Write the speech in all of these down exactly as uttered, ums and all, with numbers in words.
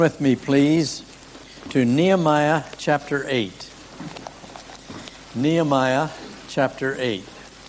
With me, please, to Nehemiah chapter eight. Nehemiah chapter eight.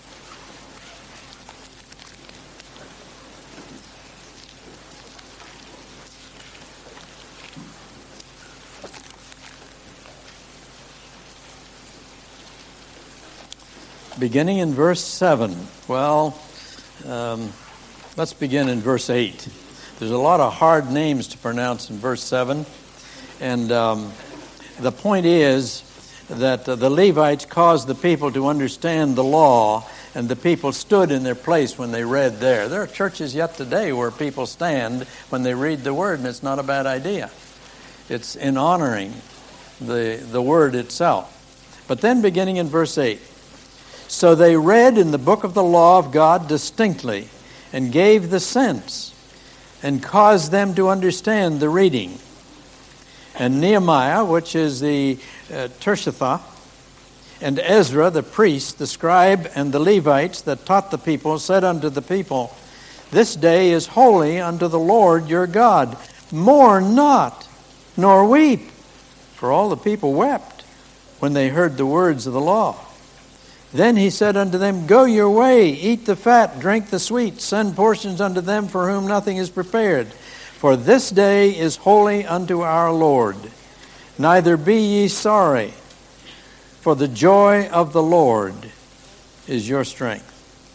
Beginning in verse seven. Well, um, let's begin in verse eight. There's a lot of hard names to pronounce in verse seven. And um, the point is that uh, the Levites caused the people to understand the law, and the people stood in their place when they read there. There are churches yet today where people stand when they read the Word, and it's not a bad idea. It's in honoring the, the Word itself. But then beginning in verse eight. So they read in the book of the law of God distinctly, and gave the sense, and caused them to understand the reading. And Nehemiah, which is the uh, Tirshatha, and Ezra, the priest, the scribe, and the Levites that taught the people, said unto the people, This day is holy unto the Lord your God. Mourn not, nor weep. For all the people wept when they heard the words of the law. Then he said unto them, Go your way, eat the fat, drink the sweet, send portions unto them for whom nothing is prepared. For this day is holy unto our Lord. Neither be ye sorry, for the joy of the Lord is your strength.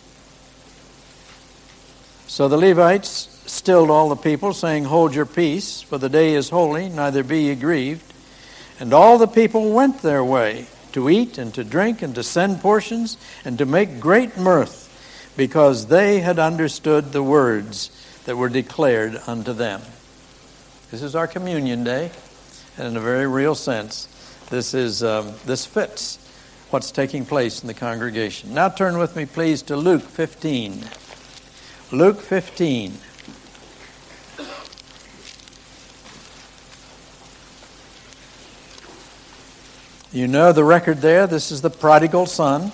So the Levites stilled all the people, saying, Hold your peace, for the day is holy, neither be ye grieved. And all the people went their way, to eat and to drink and to send portions and to make great mirth, because they had understood the words that were declared unto them. This is our communion day, and in a very real sense, this is um, this fits what's taking place in the congregation. Now turn with me, please, to Luke fifteen. Luke fifteen. You know the record there. This is the prodigal son.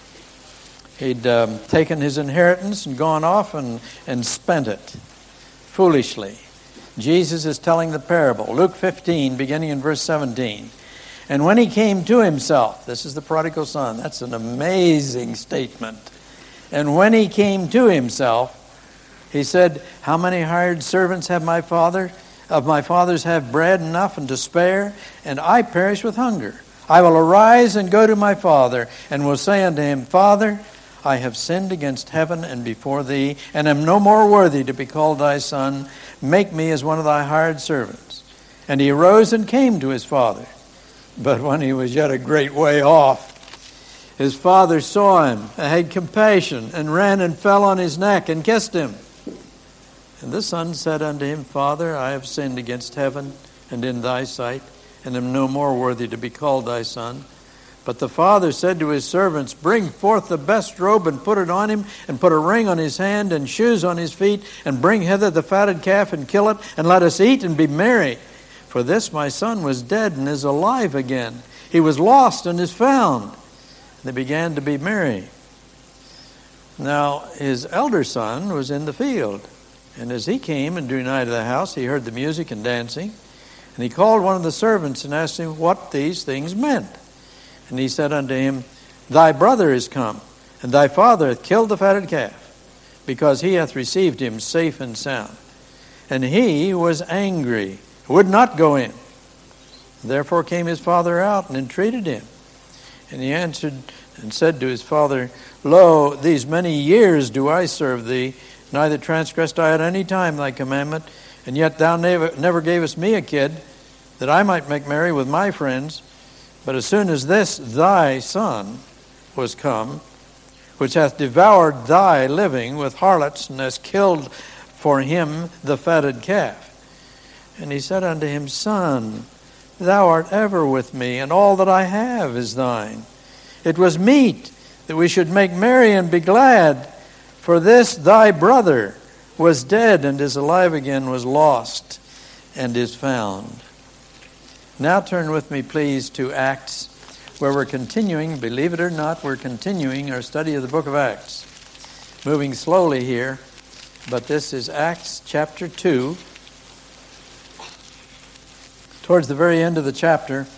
He'd um, taken his inheritance and gone off and, and spent it foolishly. Jesus is telling the parable. Luke fifteen, beginning in verse seventeen. And when he came to himself, this is the prodigal son. That's an amazing statement. And when he came to himself, he said, How many hired servants have my father? Of my fathers have bread enough and to spare, and I perish with hunger. I will arise and go to my father, and will say unto him, Father, I have sinned against heaven and before thee, and am no more worthy to be called thy son. Make me as one of thy hired servants. And he arose and came to his father. But when he was yet a great way off, his father saw him, and had compassion, and ran and fell on his neck, and kissed him. And the son said unto him, Father, I have sinned against heaven and in thy sight, and am no more worthy to be called thy son. But the father said to his servants, Bring forth the best robe, and put it on him, and put a ring on his hand, and shoes on his feet, and bring hither the fatted calf, and kill it, and let us eat and be merry. For this my son was dead, and is alive again. He was lost, and is found. And they began to be merry. Now his elder son was in the field, and as he came and drew nigh to the house, he heard the music and dancing. And he called one of the servants and asked him what these things meant. And he said unto him, Thy brother is come, and thy father hath killed the fatted calf, because he hath received him safe and sound. And he was angry, would not go in. Therefore came his father out and entreated him. And he answered and said to his father, Lo, these many years do I serve thee, neither transgressed I at any time thy commandment, and yet thou never, never gavest me a kid, that I might make merry with my friends. But as soon as this thy son was come, which hath devoured thy living with harlots, and has killed for him the fatted calf. And he said unto him, Son, thou art ever with me, and all that I have is thine. It was meet that we should make merry and be glad, for this thy brother was dead and is alive again, was lost and is found. Now turn with me, please, to Acts, where we're continuing, believe it or not, we're continuing our study of the book of Acts. Moving slowly here, but this is Acts chapter two. towards the very end of the chapter,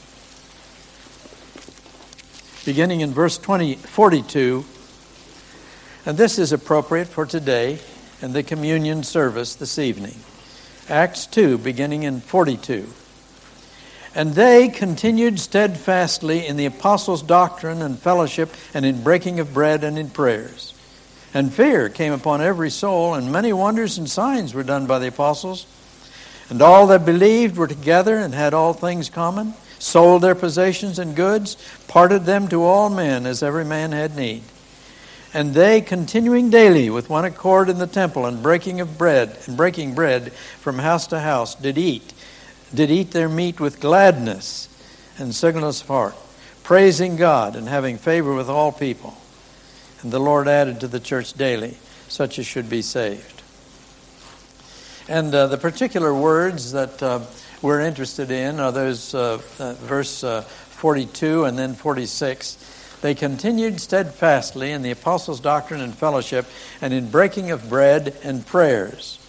beginning in verse twenty, forty-two, and this is appropriate for today and the communion service this evening. Acts two, beginning in forty-two. And they continued steadfastly in the apostles' doctrine and fellowship, and in breaking of bread and in prayers. And fear came upon every soul, and many wonders and signs were done by the apostles. And all that believed were together and had all things common, sold their possessions and goods, parted them to all men as every man had need. And they, continuing daily with one accord in the temple, and breaking of bread, and breaking bread from house to house, did eat, did eat their meat with gladness and singleness of heart, praising God and having favor with all people. And the Lord added to the church daily such as should be saved. And uh, the particular words that uh, we're interested in are those uh, uh, verse uh, forty-two and then forty-six. They continued steadfastly in the apostles' doctrine and fellowship, and in breaking of bread and prayers.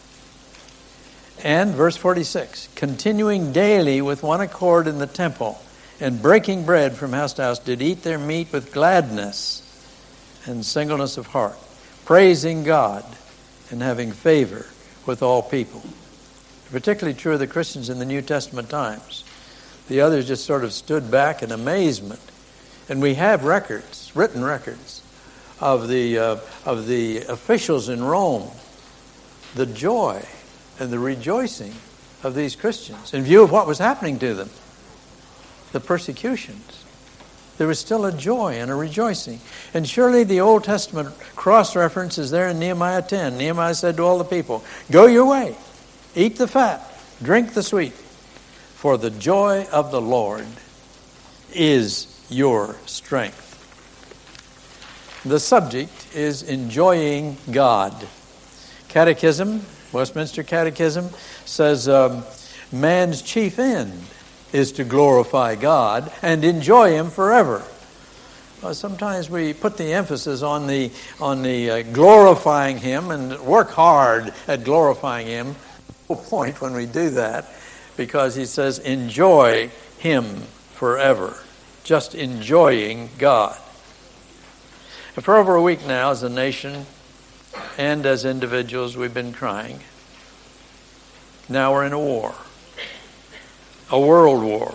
And verse forty-six, continuing daily with one accord in the temple, and breaking bread from house to house, did eat their meat with gladness and singleness of heart, praising God and having favor with all people. Particularly true of the Christians in the New Testament times. The others just sort of stood back in amazement. And we have records, written records, of the uh, of the officials in Rome, the joy and the rejoicing of these Christians in view of what was happening to them, the persecutions. There was still a joy and a rejoicing. And surely the Old Testament cross-reference is there in Nehemiah ten. Nehemiah said to all the people, "Go your way, eat the fat, drink the sweet, for the joy of the Lord is your strength." The subject is enjoying God. Catechism, Westminster Catechism, says um, man's chief end is to glorify God and enjoy Him forever. Well, sometimes we put the emphasis on the on the uh, glorifying Him and work hard at glorifying Him. No point when we do that, because he says enjoy Him forever. Just enjoying God. And for over a week now, as a nation and as individuals, we've been crying. Now we're in a war. A world war.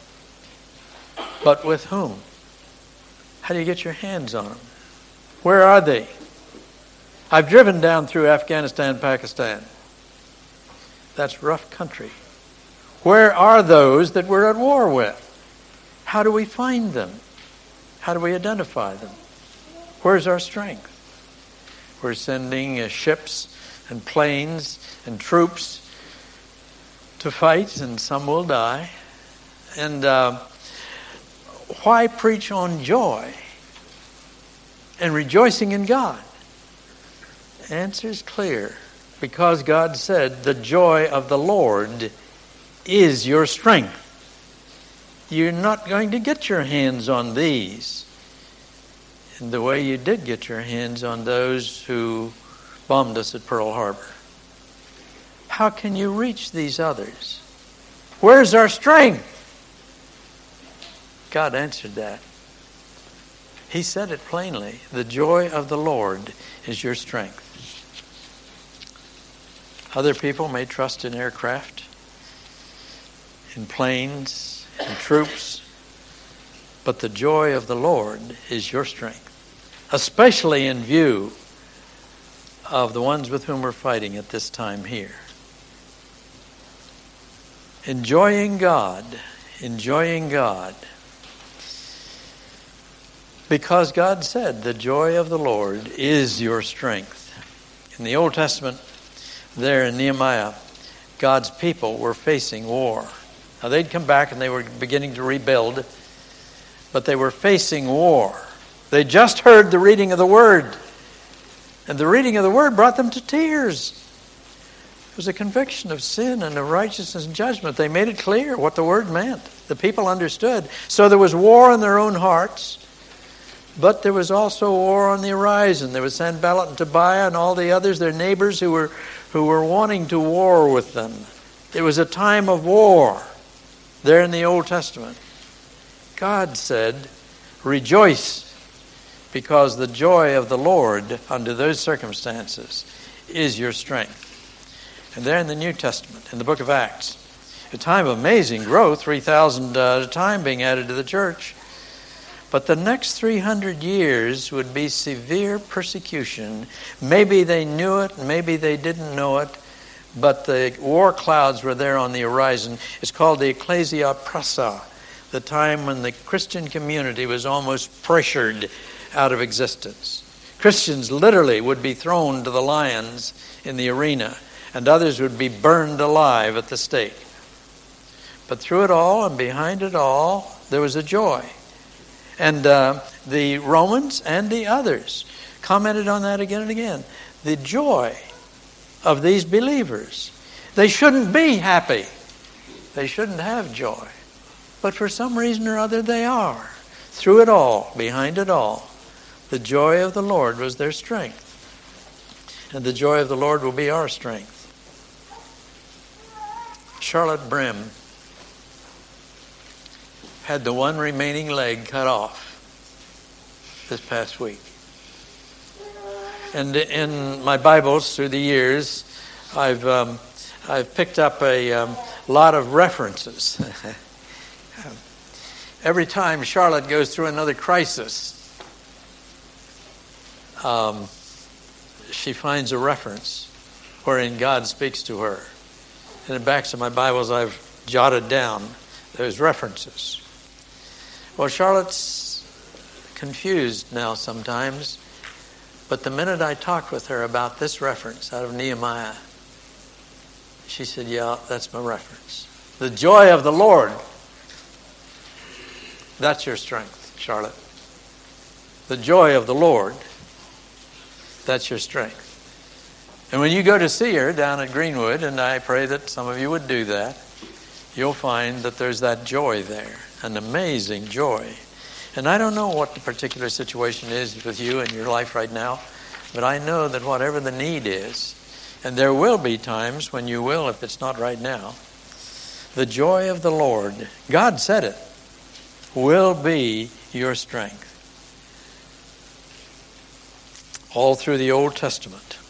But with whom? How do you get your hands on them? Where are they? I've driven down through Afghanistan, Pakistan. That's rough country. Where are those that we're at war with? How do we find them? How do we identify them? Where's our strength? We're sending uh, ships and planes and troops to fight, and some will die. And uh, why preach on joy and rejoicing in God? The answer is clear. Because God said, the joy of the Lord is your strength. You're not going to get your hands on these in the way you did get your hands on those who bombed us at Pearl Harbor. How can you reach these others? Where's our strength? God answered that. He said it plainly. The joy of the Lord is your strength. Other people may trust in aircraft, in planes, and troops, but the joy of the Lord is your strength, especially in view of the ones with whom we're fighting at this time here. Enjoying God, enjoying God, because God said the joy of the Lord is your strength. In the Old Testament, there in Nehemiah, God's people were facing war. Now they'd come back and they were beginning to rebuild, but they were facing war. They just heard the reading of the Word, and the reading of the Word brought them to tears. It was a conviction of sin and of righteousness and judgment. They made it clear what the Word meant. The people understood. So there was war in their own hearts, but there was also war on the horizon. There was Sanballat and Tobiah and all the others, their neighbors who were who were wanting to war with them. It was a time of war there in the Old Testament. God said, rejoice, because the joy of the Lord under those circumstances is your strength. And there in the New Testament, in the book of Acts, a time of amazing growth, three thousand at a time being added to the church. But the next three hundred years would be severe persecution. Maybe they knew it, maybe they didn't know it, but the war clouds were there on the horizon. It's called the Ecclesia Prassa, the time when the Christian community was almost pressured out of existence. Christians literally would be thrown to the lions in the arena, and others would be burned alive at the stake. But through it all and behind it all, there was a joy. And uh, the Romans and the others commented on that again and again. The joy of these believers. They shouldn't be happy. They shouldn't have joy. But for some reason or other they are. Through it all, behind it all, the joy of the Lord was their strength. And the joy of the Lord will be our strength. Charlotte Brim had the one remaining leg cut off this past week. And in my Bibles through the years, I've um, I've picked up a um, lot of references. Every time Charlotte goes through another crisis, um, she finds a reference wherein God speaks to her. In the backs of my Bibles, I've jotted down those references. Well, Charlotte's confused now sometimes, but the minute I talked with her about this reference out of Nehemiah, she said, yeah, that's my reference. The joy of the Lord. That's your strength, Charlotte. The joy of the Lord. That's your strength. And when you go to see her down at Greenwood, and I pray that some of you would do that, you'll find that there's that joy there. An amazing joy. And I don't know what the particular situation is with you in your life right now, but I know that whatever the need is, and there will be times when you will, if it's not right now, the joy of the Lord, God said it, will be your strength. All through the Old Testament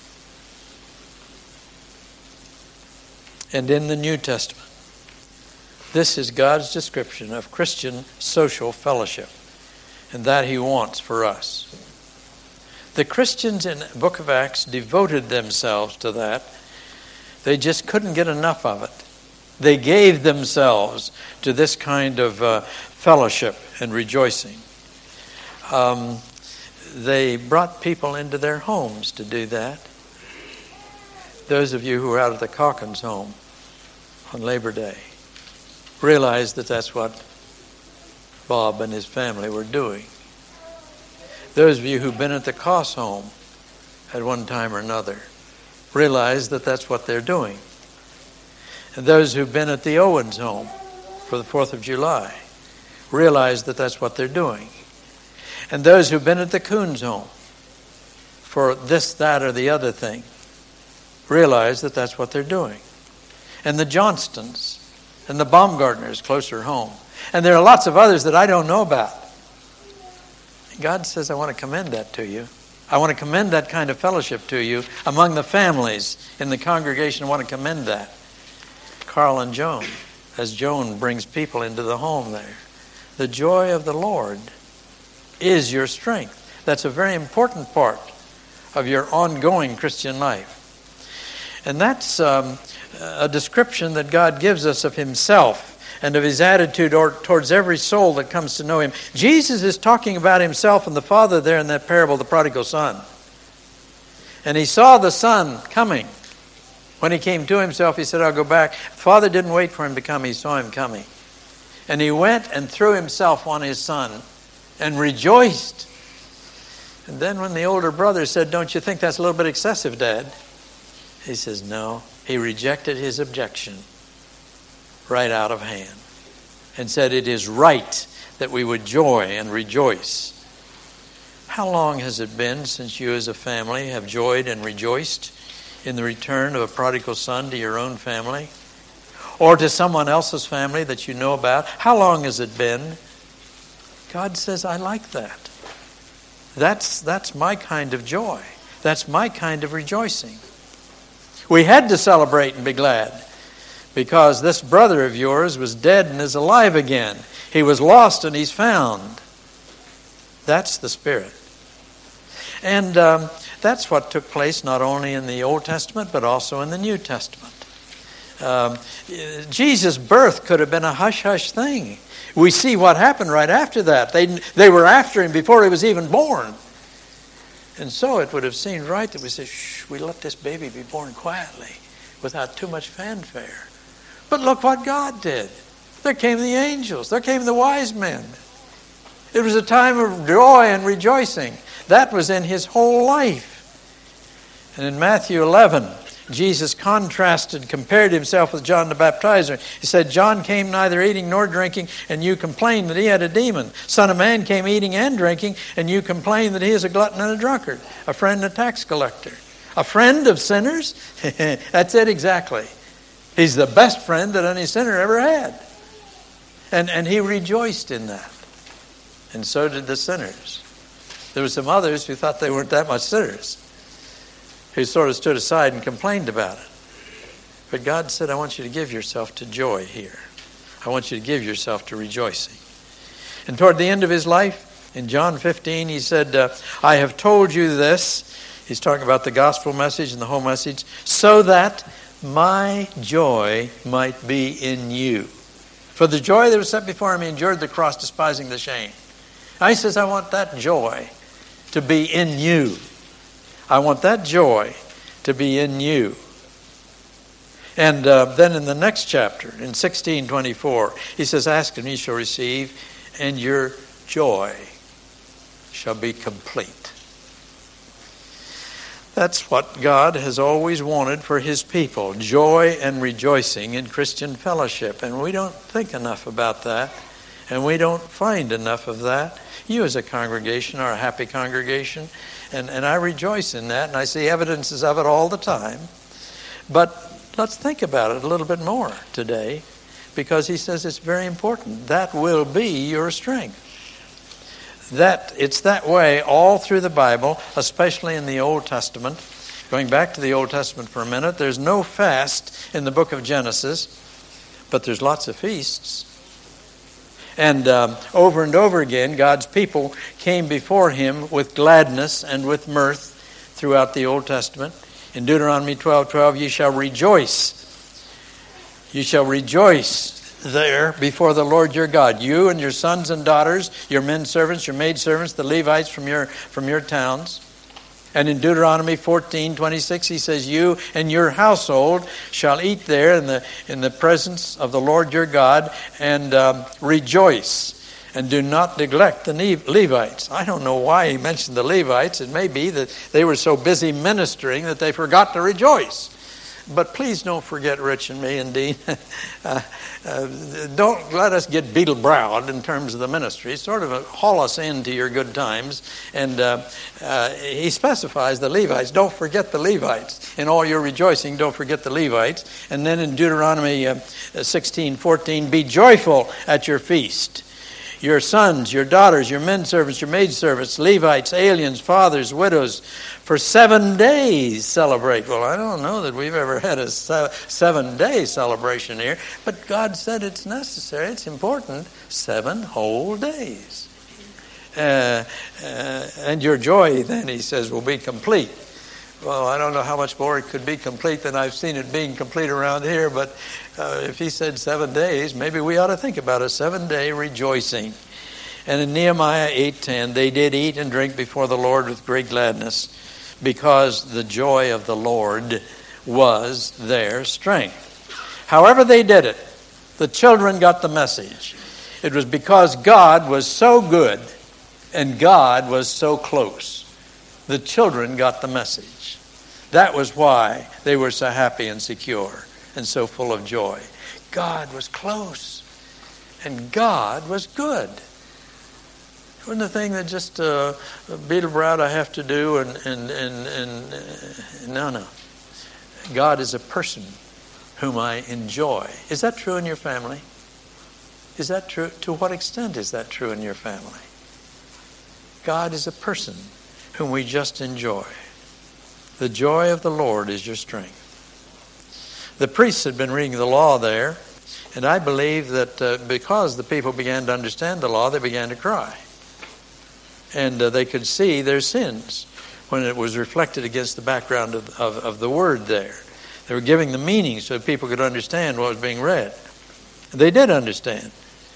and in the New Testament. This is God's description of Christian social fellowship, and that He wants for us. The Christians in the book of Acts devoted themselves to that. They just couldn't get enough of it. They gave themselves to this kind of uh, fellowship and rejoicing. Um, they brought people into their homes to do that. Those of you who were out at the Calkins home on Labor Day realized that that's what Bob and his family were doing. Those of you who've been at the Koss home at one time or another realize that that's what they're doing. And those who've been at the Owens home for the fourth of July realize that that's what they're doing. And those who've been at the Coons home for this, that, or the other thing realize that that's what they're doing. And the Johnstons and the Baumgartners closer home. And there are lots of others that I don't know about. God says, I want to commend that to you. I want to commend that kind of fellowship to you among the families in the congregation. I want to commend that. Carl and Joan, as Joan brings people into the home there. The joy of the Lord is your strength. That's a very important part of your ongoing Christian life. And that's um, a description that God gives us of Himself and of His attitude or, towards every soul that comes to know Him. Jesus is talking about Himself and the Father there in that parable, the prodigal son. And He saw the son coming. When He came to Himself, He said, I'll go back. The Father didn't wait for Him to come. He saw Him coming. And He went and threw Himself on His son and rejoiced. And then when the older brother said, don't you think that's a little bit excessive, Dad? He says, no. He rejected his objection right out of hand and said, it is right that we would joy and rejoice. How long has it been since you as a family have joyed and rejoiced in the return of a prodigal son to your own family? or to someone else's family that you know about. How long has it been? God says, I like that. That's, that's my kind of joy. That's my kind of rejoicing. We had to celebrate and be glad because this brother of yours was dead and is alive again. He was lost and he's found. That's the Spirit. And um, that's what took place not only in the Old Testament but also in the New Testament. Um, Jesus' birth could have been a hush-hush thing. We see what happened right after that. They, they were after him before he was even born. And so it would have seemed right that we say, shh, we let this baby be born quietly without too much fanfare. But look what God did. There came the angels. There came the wise men. It was a time of joy and rejoicing. That was in his whole life. And in Matthew eleven, Jesus contrasted, compared himself with John the Baptizer. He said, John came neither eating nor drinking, and you complained that he had a demon. Son of Man came eating and drinking, and you complained that he is a glutton and a drunkard, a friend and a tax collector. A friend of sinners? That's it exactly. He's the best friend that any sinner ever had. And, and he rejoiced in that. And so did the sinners. There were some others who thought they weren't that much sinners, who sort of stood aside and complained about it. But God said, I want you to give yourself to joy here. I want you to give yourself to rejoicing. And toward the end of his life, in John fifteen, he said, uh, I have told you this. He's talking about the gospel message and the whole message, so that my joy might be in you. For the joy that was set before him, he endured the cross, despising the shame. Now he says, I want that joy to be in you. I want that joy to be in you. And uh, then in the next chapter, in sixteen twenty-four, he says, ask and ye shall receive, and your joy shall be complete. That's what God has always wanted for his people, joy and rejoicing in Christian fellowship. And we don't think enough about that, and we don't find enough of that. You as a congregation are a happy congregation, and, and I rejoice in that, and I see evidences of it all the time. But let's think about it a little bit more today, because he says it's very important. That will be your strength. That it's that way all through the Bible, especially in the Old Testament. Going back to the Old Testament for a minute, there's no fast in the book of Genesis, but there's lots of feasts. And um, over and over again, God's people came before him with gladness and with mirth throughout the Old Testament. In Deuteronomy twelve twelve, ye shall rejoice. You shall rejoice there before the Lord your God, you and your sons and daughters, your men servants, your maid servants, the Levites from your from your towns. And in Deuteronomy fourteen twenty-six, he says, you and your household shall eat there in the in the presence of the Lord your God, and um, rejoice, and do not neglect the Levites. I don't know why he mentioned the Levites. It may be that they were so busy ministering that they forgot to rejoice. But please don't forget Rich and me and Dean. uh, uh, don't let us get beetle-browed in terms of the ministry. Sort of haul us into your good times. And uh, uh, he specifies the Levites. Don't forget the Levites. In all your rejoicing, don't forget the Levites. And then in Deuteronomy uh, sixteen fourteen, be joyful at your feast. Your sons, your daughters, your men servants, your maid servants, Levites, aliens, fathers, widows, for seven days celebrate. Well, I don't know that we've ever had a seven-day celebration here, but God said it's necessary, it's important, seven whole days. Uh, uh, and your joy, then, he says, will be complete. Well, I don't know how much more it could be complete than I've seen it being complete around here, but uh, if he said seven days, maybe we ought to think about a seven-day rejoicing. And in Nehemiah eight ten, they did eat and drink before the Lord with great gladness, because the joy of the Lord was their strength. However they did it, the children got the message. It was because God was so good and God was so close. The children got the message. That was why they were so happy and secure and so full of joy. God was close and God was good. It wasn't a thing that just uh, beetle-browed I have to do and, and, and, and uh, no, no. God is a person whom I enjoy. Is that true in your family? Is that true? To what extent is that true in your family? God is a person whom we just enjoy. The joy of the Lord is your strength. The priests had been reading the law there, and I believe that uh, because the people began to understand the law, they began to cry. And uh, they could see their sins when it was reflected against the background of, of, of the word there. They were giving the meaning so people could understand what was being read. They did understand.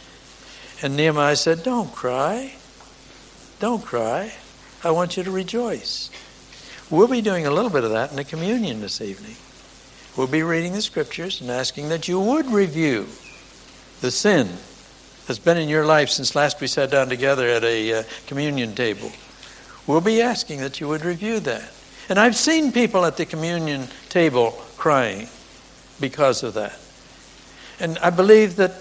And Nehemiah said, don't cry. Don't cry. I want you to rejoice. We'll be doing a little bit of that in the communion this evening. We'll be reading the scriptures and asking that you would review the sin that's been in your life since last we sat down together at a uh, communion table. We'll be asking that you would review that. And I've seen people at the communion table crying because of that. And I believe that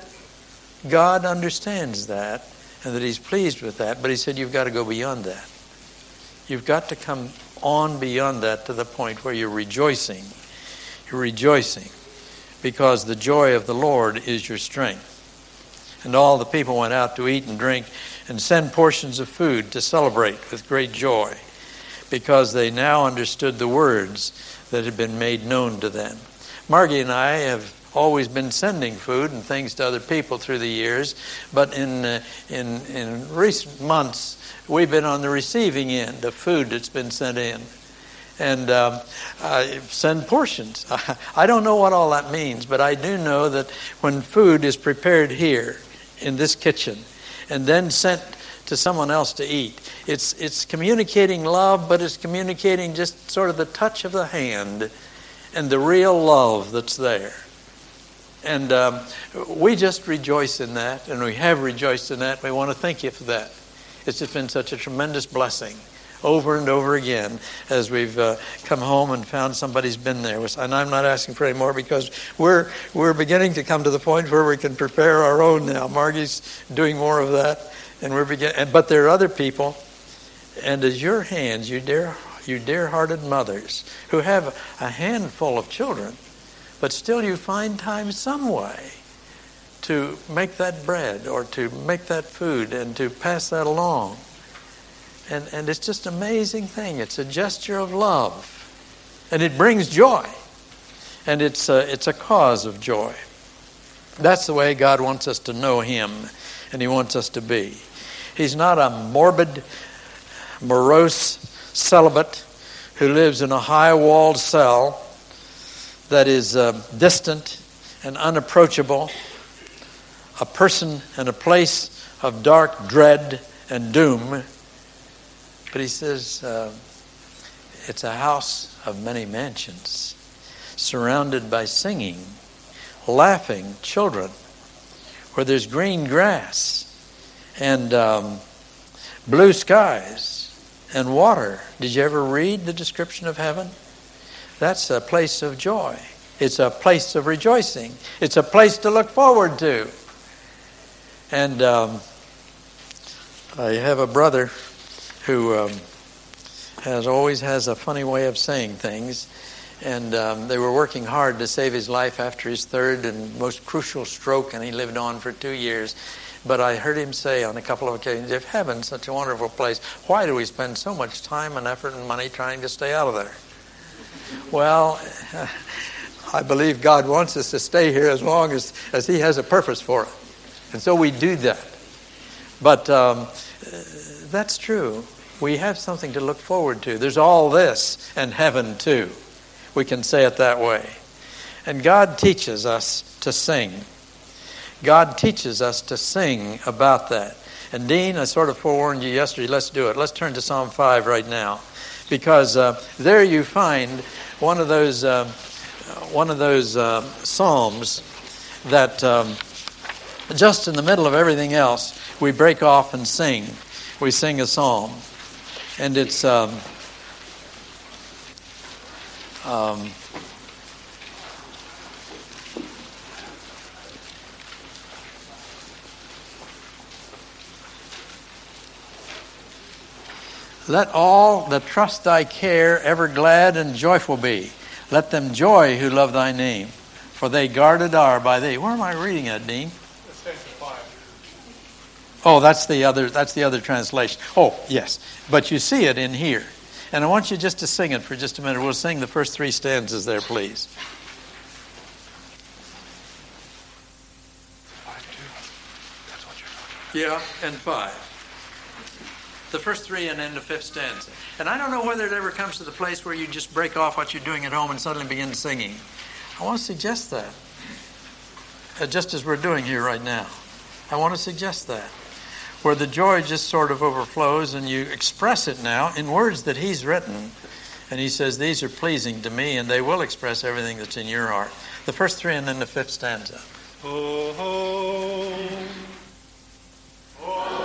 God understands that and that he's pleased with that, but he said you've got to go beyond that. You've got to come on beyond that to the point where you're rejoicing. You're rejoicing because the joy of the Lord is your strength. And all the people went out to eat and drink and send portions of food to celebrate with great joy because they now understood the words that had been made known to them. Margie and I have always been sending food and things to other people through the years, but in uh, in in recent months we've been on the receiving end of food that's been sent in, and um, I send portions. I don't know what all that means, but I do know that when food is prepared here in this kitchen and then sent to someone else to eat, it's it's communicating love, but it's communicating just sort of the touch of the hand and the real love that's there. And um, we just rejoice in that, and we have rejoiced in that. We want to thank you for that. It's just been such a tremendous blessing over and over again as we've uh, come home and found somebody's been there. And I'm not asking for any more because we're we're beginning to come to the point where we can prepare our own now. Margie's doing more of that, and we're beginning. But there are other people, and as your hands, you dear, you dear-hearted mothers who have a handful of children, but still you find time some way to make that bread or to make that food and to pass that along. And and it's just an amazing thing. It's a gesture of love. And it brings joy. And it's a, it's a cause of joy. That's the way God wants us to know him and he wants us to be. He's not a morbid, morose celibate who lives in a high-walled cell that is uh, distant and unapproachable, a person and a place of dark dread and doom. But he says uh, it's a house of many mansions, surrounded by singing, laughing children, where there's green grass and um, blue skies and water. Did you ever read the description of heaven? That's a place of joy. It's a place of rejoicing. It's a place to look forward to. And um, I have a brother who um, has always has a funny way of saying things. And um, they were working hard to save his life after his third and most crucial stroke, and he lived on for two years. But I heard him say on a couple of occasions, if heaven's such a wonderful place, why do we spend so much time and effort and money trying to stay out of there? Well, I believe God wants us to stay here as long as, as he has a purpose for it. And so we do that. But um, that's true. We have something to look forward to. There's all this and heaven too. We can say it that way. And God teaches us to sing. God teaches us to sing about that. And Dean, I sort of forewarned you yesterday, let's do it. Let's turn to Psalm five right now. Because uh, there you find one of those uh, one of those uh, psalms that um, just in the middle of everything else, we break off and sing. We sing a psalm. And it's um, um, let all that trust thy care ever glad and joyful be. Let them joy who love thy name. For they guarded are by thee. Where am I reading at, Dean? Oh, that's the other that's the other translation. Oh, yes. But you see it in here. And I want you just to sing it for just a minute. We'll sing the first three stanzas there, please. Five, two. That's what you're talking Yeah, and five. The first three and then the fifth stanza. And I don't know whether it ever comes to the place where you just break off what you're doing at home and suddenly begin singing. I want to suggest that. Uh, just as we're doing here right now. I want to suggest that. Where the joy just sort of overflows and you express it now in words that he's written. And he says, these are pleasing to me and they will express everything that's in your heart. The first three and then the fifth stanza. Oh, oh, oh.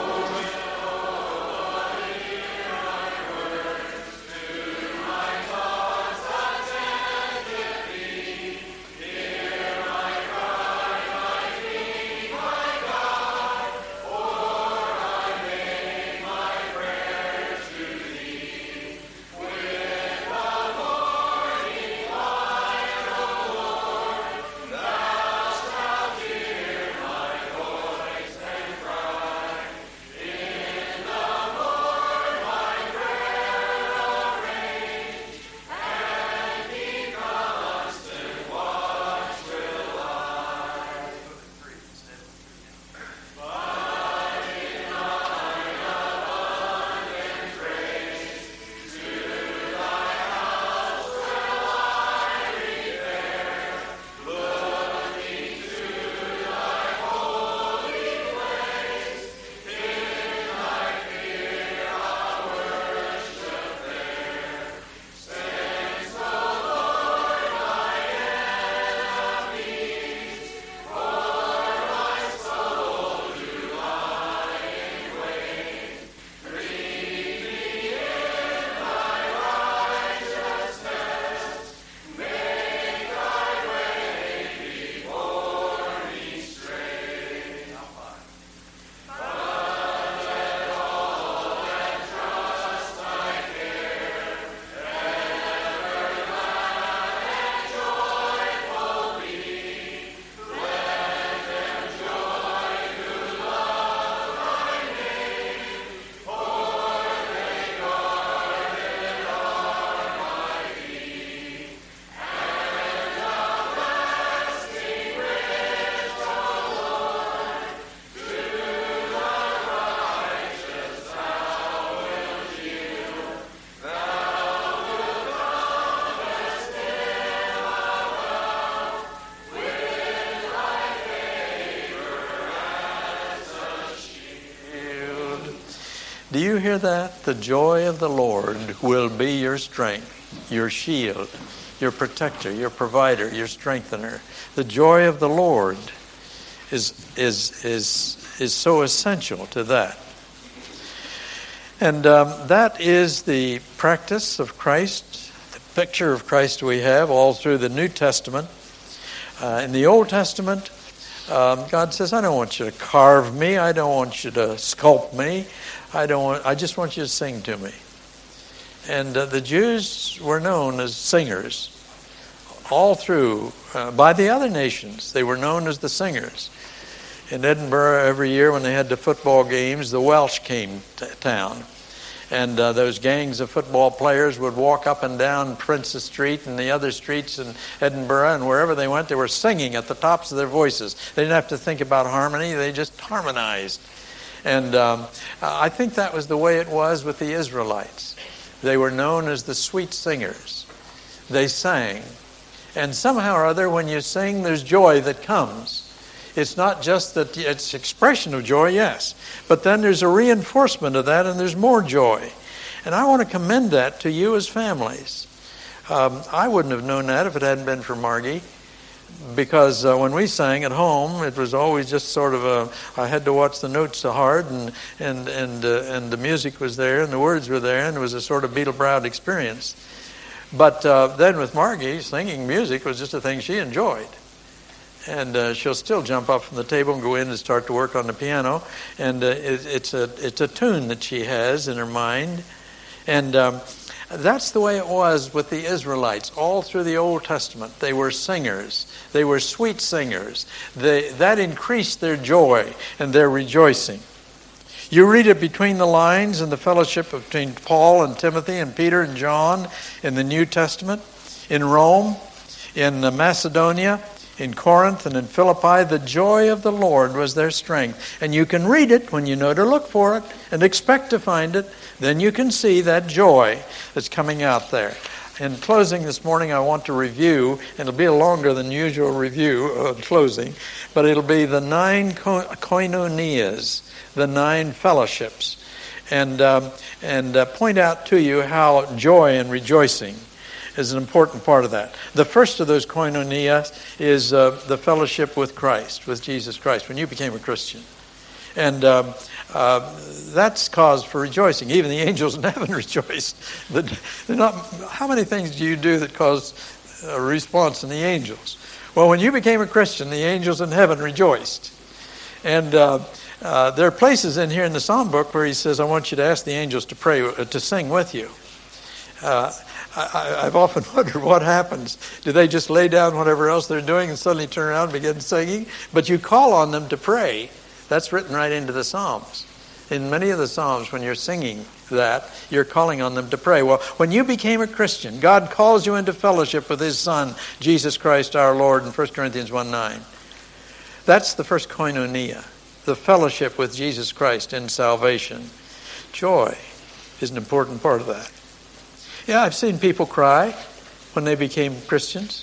Do you hear that? The joy of the Lord will be your strength, your shield, your protector, your provider, your strengthener. The joy of the Lord is is is is so essential to that. And um, that is the practice of Christ, the picture of Christ we have all through the New Testament. Uh, in the Old Testament, um, God says, I don't want you to carve me. I don't want you to sculpt me. I don't want. I just want you to sing to me. And uh, the Jews were known as singers all through, uh, by the other nations. They were known as the singers. In Edinburgh, every year when they had the football games, the Welsh came to town. And uh, those gangs of football players would walk up and down Princess Street and the other streets in Edinburgh, and wherever they went, they were singing at the tops of their voices. They didn't have to think about harmony. They just harmonized. And um, I think that was the way it was with the Israelites. They were known as the sweet singers. They sang. And somehow or other, when you sing, there's joy that comes. It's not just that it's expression of joy, yes. But then there's a reinforcement of that, and there's more joy. And I want to commend that to you as families. Um, I wouldn't have known that if it hadn't been for Margie. Because uh, when we sang at home, it was always just sort of a, I had to watch the notes so hard, and and and uh, and the music was there, and the words were there, and it was a sort of Beetle-Browd experience. But uh, then with Margie, singing music was just a thing she enjoyed. And uh, she'll still jump up from the table and go in and start to work on the piano. And uh, it, it's a it's a tune that she has in her mind. And um, That's the way it was with the Israelites all through the Old Testament. They were singers. They were sweet singers. They, that increased their joy and their rejoicing. You read it between the lines in the fellowship between Paul and Timothy and Peter and John in the New Testament, in Rome, in Macedonia, in Corinth, and in Philippi. The joy of the Lord was their strength. And you can read it when you know to look for it and expect to find it. Then you can see that joy that's coming out there. In closing this morning, I want to review, and it'll be a longer than usual review of closing, but it'll be the nine koinonias, the nine fellowships, and um, and uh, point out to you how joy and rejoicing is an important part of that. The first of those koinonia is uh, the fellowship with Christ, with Jesus Christ, when you became a Christian. And um, uh, that's cause for rejoicing. Even the angels in heaven rejoiced. They're not, how many things do you do that cause a response in the angels? Well, when you became a Christian, the angels in heaven rejoiced. And uh, uh, there are places in here in the Psalm book where he says, I want you to ask the angels to pray, uh, to sing with you. Uh, I, I've often wondered what happens. Do they just lay down whatever else they're doing and suddenly turn around and begin singing? But you call on them to pray. That's written right into the Psalms. In many of the Psalms, when you're singing that, you're calling on them to pray. Well, when you became a Christian, God calls you into fellowship with His Son, Jesus Christ our Lord, in First Corinthians one nine. That's the first koinonia, the fellowship with Jesus Christ in salvation. Joy is an important part of that. Yeah, I've seen people cry when they became Christians,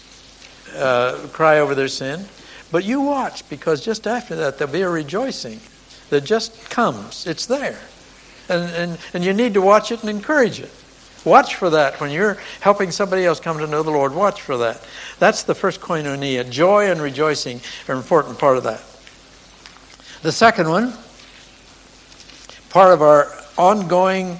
uh, cry over their sin. But you watch, because just after that there'll be a rejoicing that just comes. It's there. And, and, and you need to watch it and encourage it. Watch for that when you're helping somebody else come to know the Lord. Watch for that. That's the first koinonia. Joy and rejoicing are an important part of that. The second one, part of our ongoing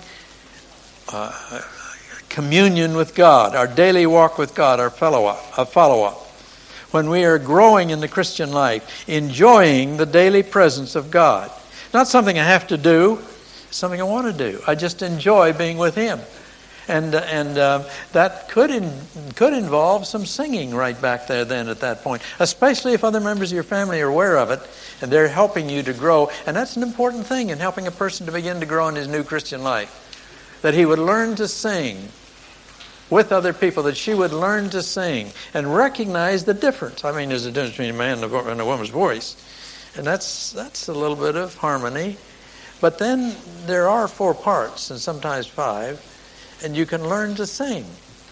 uh, communion with God, our daily walk with God, our follow-up, a follow-up. When we are growing in the Christian life, enjoying the daily presence of God. Not something I have to do, something I want to do. I just enjoy being with Him. And and uh, that could in, could involve some singing right back there then at that point, especially if other members of your family are aware of it and they're helping you to grow. And that's an important thing in helping a person to begin to grow in his new Christian life, that he would learn to sing with other people, that she would learn to sing and recognize the difference. I mean, there's a difference between a man and a woman's voice, and that's that's a little bit of harmony. But then there are four parts, and sometimes five, and you can learn to sing.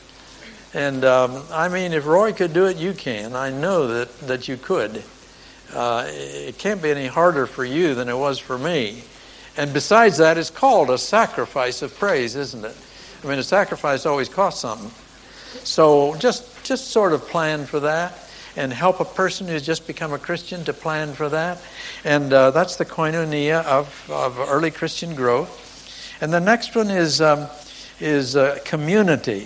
And um, I mean, if Roy could do it, you can. I know that, that you could. Uh, it can't be any harder for you than it was for me. And besides that, it's called a sacrifice of praise, isn't it? I mean, a sacrifice always costs something. So just just sort of plan for that and help a person who's just become a Christian to plan for that. And uh, that's the koinonia of, of early Christian growth. And the next one is, um, is uh, community.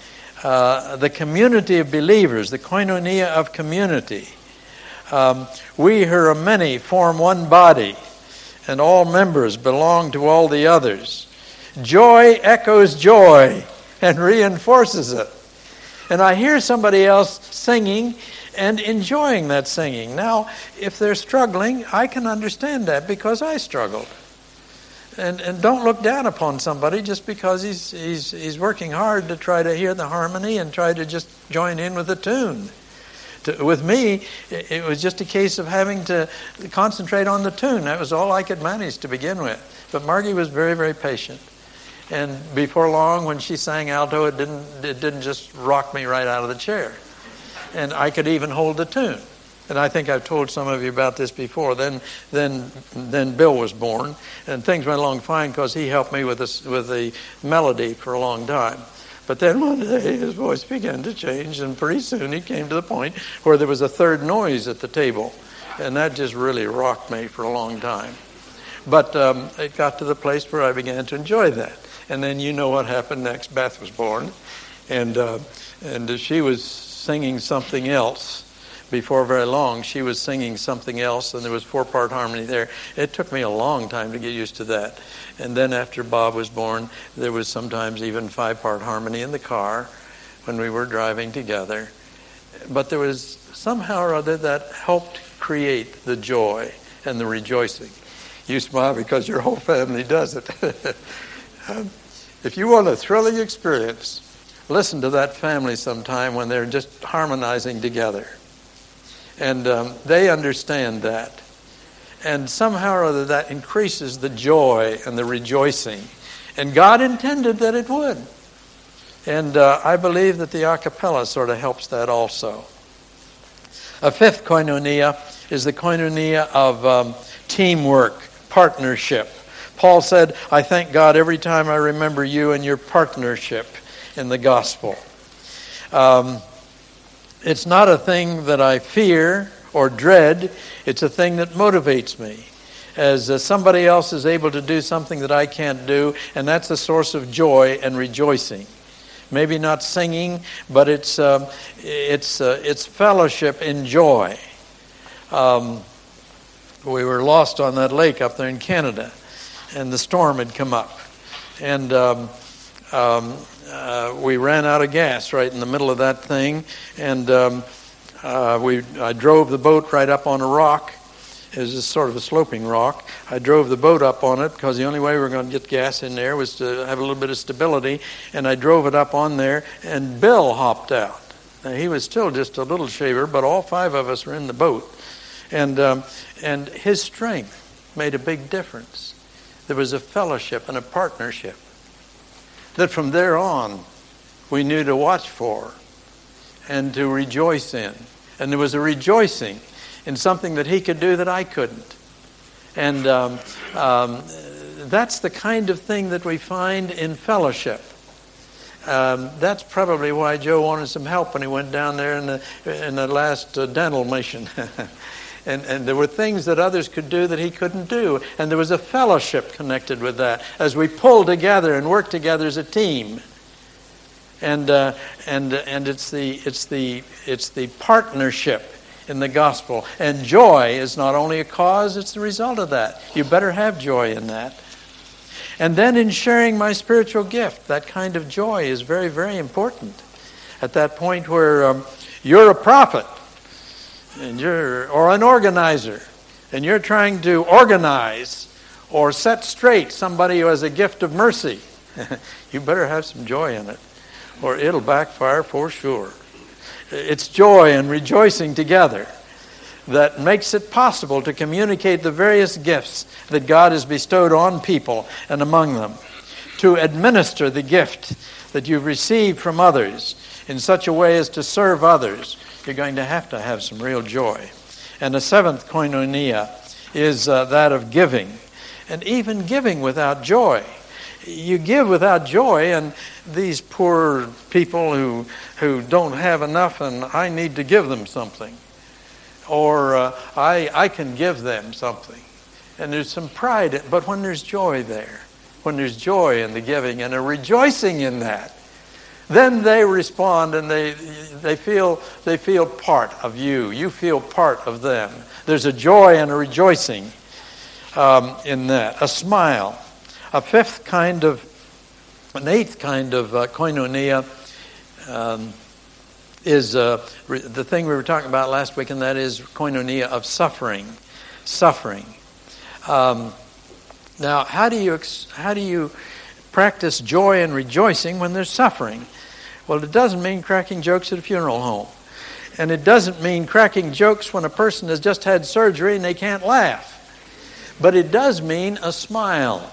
Uh, the community of believers, the koinonia of community. Um, we who are many form one body, and all members belong to all the others. Joy echoes joy and reinforces it. And I hear somebody else singing and enjoying that singing. Now, if they're struggling, I can understand that because I struggled. And and don't look down upon somebody just because he's he's he's working hard to try to hear the harmony and try to just join in with the tune. To, with me, it, it was just a case of having to concentrate on the tune. That was all I could manage to begin with. But Margie was very, very patient. And before long, when she sang alto, it didn't it didn't just rock me right out of the chair. And I could even hold the tune. And I think I've told some of you about this before. Then then then Bill was born, and things went along fine because he helped me with this, with the melody for a long time. But then one day his voice began to change, and pretty soon he came to the point where there was a third noise at the table. And that just really rocked me for a long time. But um, it got to the place where I began to enjoy that. And then you know what happened next. Beth was born, and uh, and she was singing something else before very long, she was singing something else, and there was four-part harmony there. It took me a long time to get used to that. And then after Bob was born, there was sometimes even five-part harmony in the car when we were driving together. But there was somehow or other that helped create the joy and the rejoicing. You smile because your whole family does it. If you want a thrilling experience, listen to that family sometime when they're just harmonizing together. And um, they understand that. And somehow or other that increases the joy and the rejoicing. And God intended that it would. And uh, I believe that the a cappella sort of helps that also. A fifth koinonia is the koinonia of um, teamwork, partnership. Paul said, I thank God every time I remember you and your partnership in the gospel. Um, it's not a thing that I fear or dread. It's a thing that motivates me. As uh, somebody else is able to do something that I can't do, and that's a source of joy and rejoicing. Maybe not singing, but it's um, it's uh, it's fellowship in joy. Um, we were lost on that lake up there in Canada, and the storm had come up, and um, um, uh, we ran out of gas right in the middle of that thing, and um, uh, we I drove the boat right up on a rock. It was just sort of a sloping rock. I drove the boat up on it because the only way we were going to get gas in there was to have a little bit of stability. And I drove it up on there, and Bill hopped out. Now, he was still just a little shaver, but all five of us were in the boat. And um, and his strength made a big difference. There was a fellowship and a partnership that from there on we knew to watch for and to rejoice in. And there was a rejoicing in something that he could do that I couldn't. And um, um, that's the kind of thing that we find in fellowship. Um, that's probably why Joe wanted some help when he went down there in the, in the last uh, dental mission. and, and there were things that others could do that he couldn't do. And there was a fellowship connected with that as we pulled together and worked together as a team. And uh, and and it's the it's the it's the partnership in the gospel. And joy is not only a cause, it's the result of that. You better have joy in that. And then in sharing my spiritual gift, that kind of joy is very, very important. At that point where um, you're a prophet, and you're or an organizer, and you're trying to organize or set straight somebody who has a gift of mercy, you better have some joy in it, or it'll backfire for sure. It's joy and rejoicing together that makes it possible to communicate the various gifts that God has bestowed on people and among them, to administer the gift that you've received from others in such a way as to serve others. You're going to have to have some real joy. And the seventh koinonia is uh, that of giving, and even giving without joy. You give without joy, and these poor people who who don't have enough, and I need to give them something, or uh, I I can give them something, and there's some pride. But when there's joy there, when there's joy in the giving and a rejoicing in that, then they respond and they they feel they feel part of you. You feel part of them. There's a joy and a rejoicing um, in that. A smile. A fifth kind of, an eighth kind of uh, koinonia um, is uh, re- the thing we were talking about last week, and that is koinonia of suffering. Suffering. Um, now, how do you ex- how do you practice joy and rejoicing when there's suffering? Well, it doesn't mean cracking jokes at a funeral home, and it doesn't mean cracking jokes when a person has just had surgery and they can't laugh. But it does mean a smile.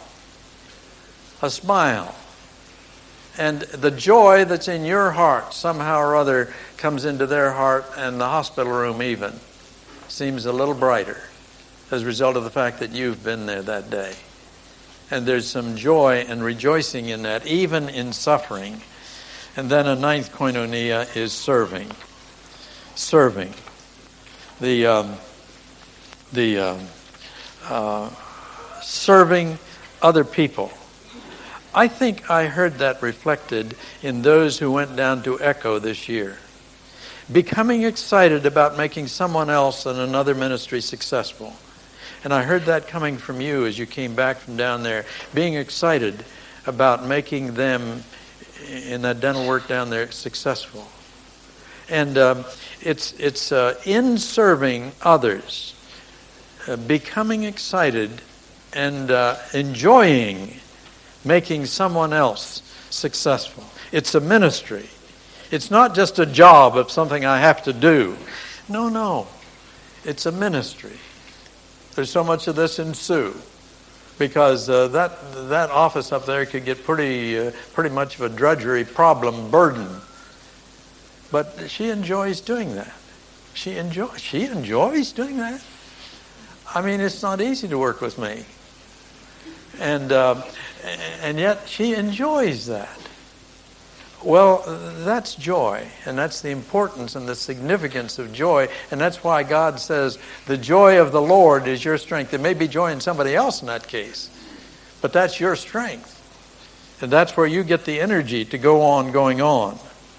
A smile. And the joy that's in your heart somehow or other comes into their heart, and the hospital room even seems a little brighter as a result of the fact that you've been there that day. And there's some joy and rejoicing in that, even in suffering. And then a ninth koinonia is serving. Serving. The um, the um, uh, serving other people. I think I heard that reflected in those who went down to Echo this year. becoming excited about making someone else in another ministry successful. And I heard that coming from you as you came back from down there, being excited about making them in that dental work down there successful. And um, it's it's uh, in serving others, uh, becoming excited and uh, enjoying making someone else successful. It's a ministry. It's not just a job of something I have to do. No, no. It's a ministry. There's so much of this in Sue, because uh, that that office up there could get pretty uh, pretty much of a drudgery problem burden. But she enjoys doing that. She enjoy she enjoys doing that. I mean, it's not easy to work with me, and uh, and yet she enjoys that. Well, that's joy, and that's the importance and the significance of joy, and that's why God says the joy of the Lord is your strength. There may be joy in somebody else in that case, but that's your strength, and that's where you get the energy to go on going on.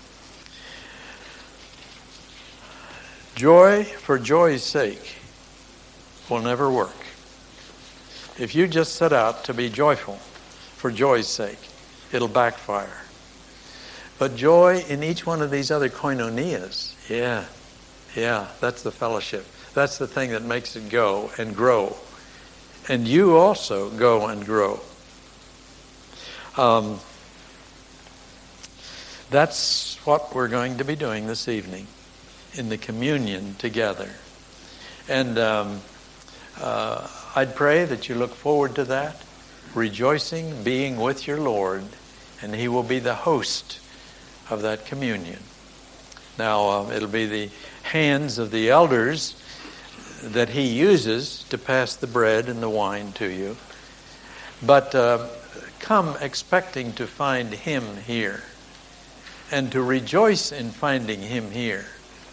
Joy for joy's sake will never work. If you just set out to be joyful for joy's sake, it'll backfire. But joy in each one of these other koinonias, yeah, yeah, that's the fellowship. That's the thing that makes it go and grow. And you also go and grow. Um, that's what we're going to be doing this evening in the communion together. And um, uh, I'd pray that you look forward to that, rejoicing, being with your Lord, and He will be the host of that communion. Now, uh, it'll be the hands of the elders that He uses to pass the bread and the wine to you. But uh, come expecting to find Him here and to rejoice in finding Him here.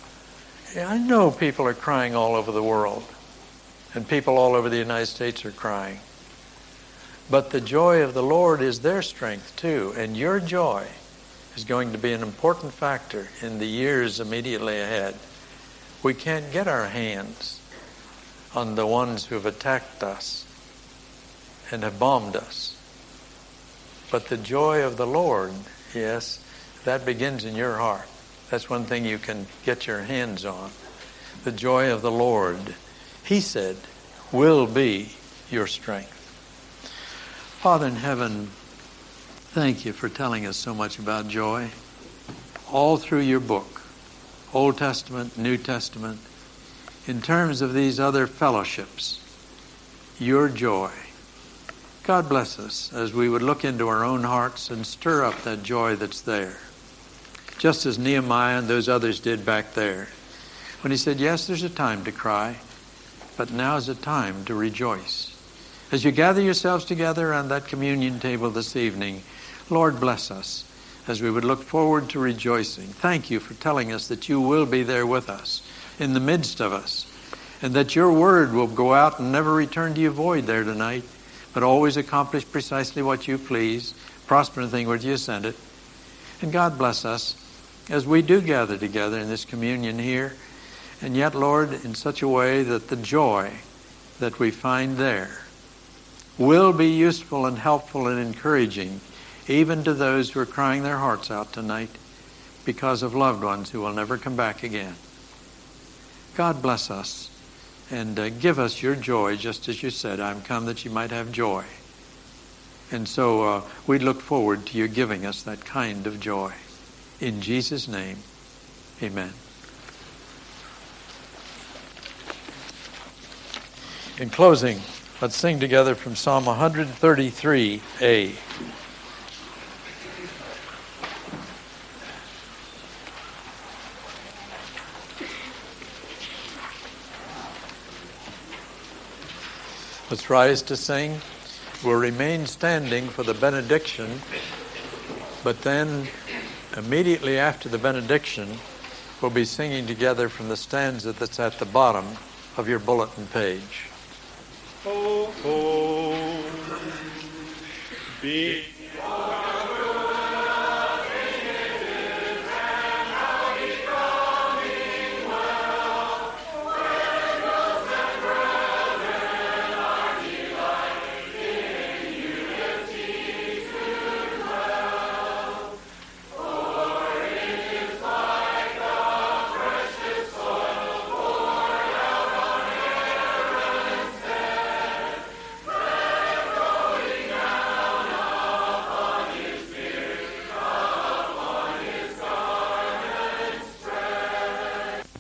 I know people are crying all over the world, and people all over the United States are crying. But the joy of the Lord is their strength too, and your joy is going to be an important factor in the years immediately ahead. We can't get our hands on the ones who have attacked us and have bombed us. But the joy of the Lord, yes, that begins in your heart. That's one thing you can get your hands on. The joy of the Lord, He said, will be your strength. Father in heaven, thank you for telling us so much about joy. All through your book, Old Testament, New Testament, in terms of these other fellowships, your joy. God bless us as we would look into our own hearts and stir up that joy that's there. Just as Nehemiah and those others did back there. When he said, yes, there's a time to cry, but now's a time to rejoice. As you gather yourselves together on that communion table this evening, Lord, bless us as we would look forward to rejoicing. Thank you for telling us that you will be there with us, in the midst of us, and that your word will go out and never return to you void there tonight, but always accomplish precisely what you please, prosper in the thing which you send it. And God bless us as we do gather together in this communion here, and yet, Lord, in such a way that the joy that we find there will be useful and helpful and encouraging even to those who are crying their hearts out tonight because of loved ones who will never come back again. God bless us and uh, give us your joy, just as you said, I'm come that you might have joy. And so uh, we look forward to you giving us that kind of joy. In Jesus' name, amen. In closing, let's sing together from Psalm one thirty-three A. Let's rise to sing. We'll remain standing for the benediction, but then immediately after the benediction, we'll be singing together from the stanza that's at the bottom of your bulletin page. Oh, oh, be